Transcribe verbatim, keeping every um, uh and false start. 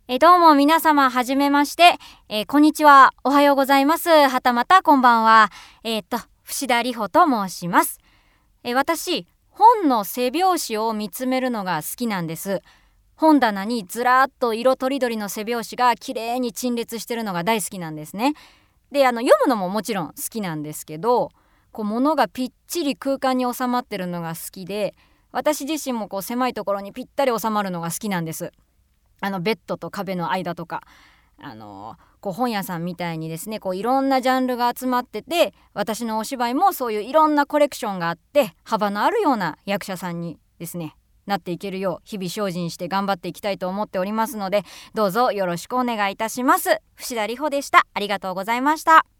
えどうも皆様はじめまして、えーこんにちは、おはようございます、はたまたこんばんは。えー、っと伏田里穂と申します。えー私本の背表紙を見つめるのが好きなんです。本棚にずらーっと色とりどりの背表紙がきれいに陳列してるのが大好きなんですね。であの読むのももちろん好きなんですけど、こう物がぴっちり空間に収まってるのが好きで、私自身もこう狭いところにぴったり収まるのが好きなんです。あのベッドと壁の間とか、あのこう本屋さんみたいにですね、こういろんなジャンルが集まってて、私のお芝居もそういういろんなコレクションがあって幅のあるような役者さんにですねなっていけるよう日々精進して頑張っていきたいと思っておりますので、どうぞよろしくお願いいたします。伏田里穂でした。ありがとうございました。